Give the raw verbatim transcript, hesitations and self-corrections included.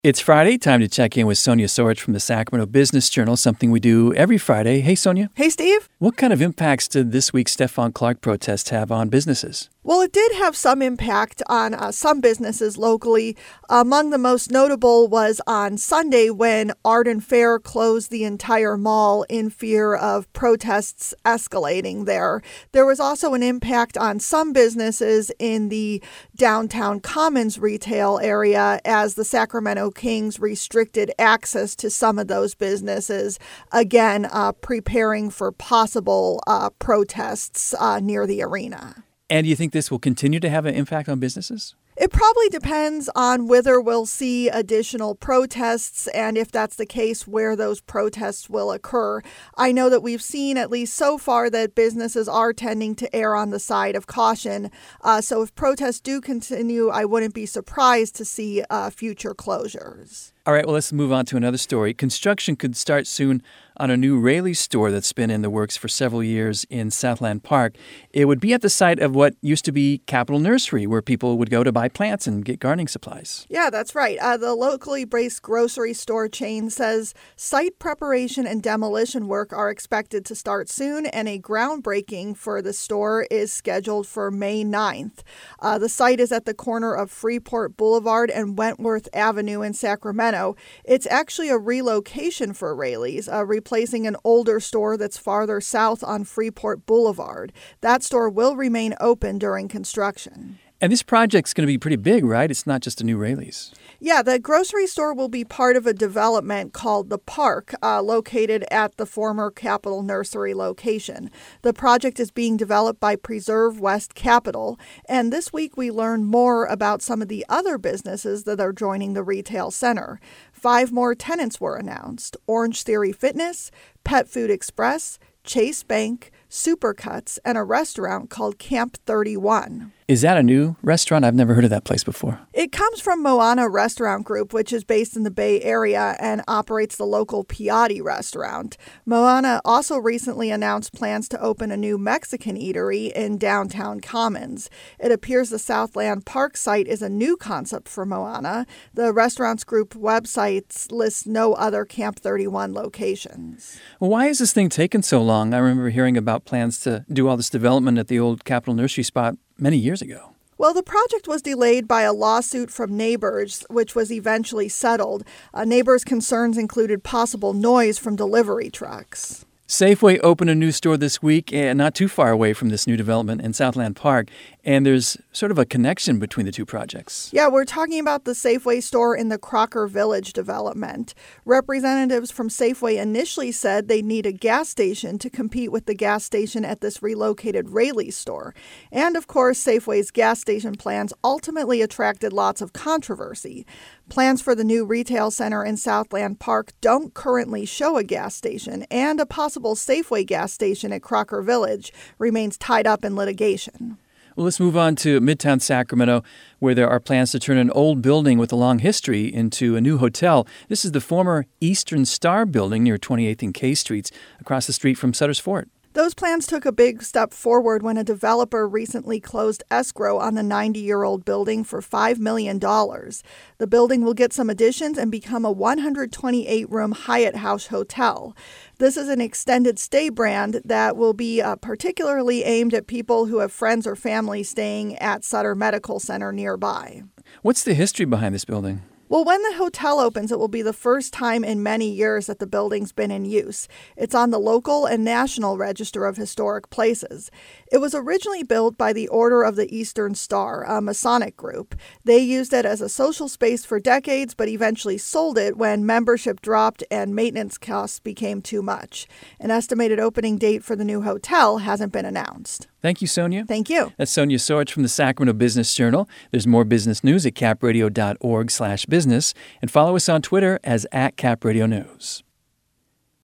It's Friday, time to check in with Sonia Sorich from the Sacramento Business Journal, something we do every Friday. Hey, Sonia. Hey, Steve. What kind of impacts did this week's Stephon Clark protests have on businesses? Well, it did have some impact on uh, some businesses locally. Among the most notable was on Sunday when Arden Fair closed the entire mall in fear of protests escalating there. There was also an impact on some businesses in the downtown Commons retail area as the Sacramento Kings restricted access to some of those businesses, again, uh, preparing for possible uh, protests uh, near the arena. And do you think this will continue to have an impact on businesses? It probably depends on whether we'll see additional protests and if that's the case, where those protests will occur. I know that we've seen, at least so far, that businesses are tending to err on the side of caution. Uh, so if protests do continue, I wouldn't be surprised to see uh, future closures. All right, well, let's move on to another story. Construction could start soon on a new Raley's store that's been in the works for several years in Southland Park. It would be at the site of what used to be Capitol Nursery, where people would go to buy plants and get gardening supplies. Yeah, that's right. Uh, the locally based grocery store chain says site preparation and demolition work are expected to start soon, and a groundbreaking for the store is scheduled for May ninth. Uh, the site is at the corner of Freeport Boulevard and Wentworth Avenue in Sacramento. It's actually a relocation for Raley's, uh, replacing an older store that's farther south on Freeport Boulevard. That store will remain open during construction. And this project's going to be pretty big, right? It's not just a new Raley's. Yeah, the grocery store will be part of a development called The Park, uh, located at the former Capitol Nursery location. The project is being developed by Preserve West Capital, and this week we learned more about some of the other businesses that are joining the retail center. Five more tenants were announced: Orange Theory Fitness, Pet Food Express, Chase Bank, Supercuts, and a restaurant called Camp thirty-one. Is that a new restaurant? I've never heard of that place before. It comes from Moana Restaurant Group, which is based in the Bay Area and operates the local Piatti restaurant. Moana also recently announced plans to open a new Mexican eatery in downtown Commons. It appears the Southland Park site is a new concept for Moana. The restaurants group website lists no other Camp thirty-one locations. Well, why is this thing taking so long? I remember hearing about plans to do all this development at the old Capitol Nursery spot many years ago. Well, the project was delayed by a lawsuit from neighbors, which was eventually settled. Uh, neighbors' concerns included possible noise from delivery trucks. Safeway opened a new store this week, and not too far away from this new development in Southland Park, and there's sort of a connection between the two projects. Yeah, we're talking about the Safeway store in the Crocker Village development. Representatives from Safeway initially said they need a gas station to compete with the gas station at this relocated Raley's store. And of course, Safeway's gas station plans ultimately attracted lots of controversy. Plans for the new retail center in Southland Park don't currently show a gas station, and a possible Safeway gas station at Crocker Village remains tied up in litigation. Well, let's move on to Midtown Sacramento, where there are plans to turn an old building with a long history into a new hotel. This is the former Eastern Star building near twenty-eighth and K Streets, across the street from Sutter's Fort. Those plans took a big step forward when a developer recently closed escrow on the ninety-year-old building for five million dollars. The building will get some additions and become a one hundred twenty-eight room Hyatt House hotel. This is an extended stay brand that will be uh, particularly aimed at people who have friends or family staying at Sutter Medical Center nearby. What's the history behind this building? Well, when the hotel opens, it will be the first time in many years that the building's been in use. It's on the local and national register of historic places. It was originally built by the Order of the Eastern Star, a Masonic group. They used it as a social space for decades, but eventually sold it when membership dropped and maintenance costs became too much. An estimated opening date for the new hotel hasn't been announced. Thank you, Sonia. Thank you. That's Sonia Sorich from the Sacramento Business Journal. There's more business news at capradio.org slash business, and follow us on Twitter as at Cap Radio News.